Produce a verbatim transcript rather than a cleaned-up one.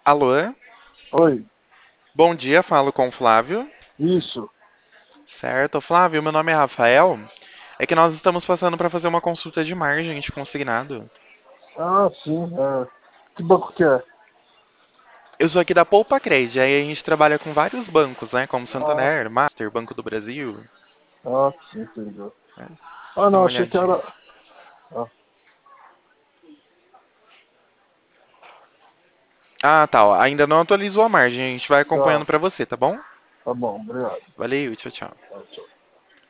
Alô? Oi, Bom dia, falo com o Flávio. isso. Certo, Flávio, meu nome é Rafael. É que nós estamos passando para fazer uma consulta de margem de consignado. Ah, sim. É. Que banco que é? Eu sou aqui da Poupa Cred, aí a gente trabalha com vários bancos, né? Como Ah, Santander, Master, Banco do Brasil. ah, sim, entendeu. Né? Ah, Dá não, uma achei que olhadinha. era. Ah, Ah, tá, ó, ainda não atualizou a margem, a gente vai acompanhando tá, para você, tá bom? tá bom, obrigado. Valeu, tchau, tchau. Tá, tchau.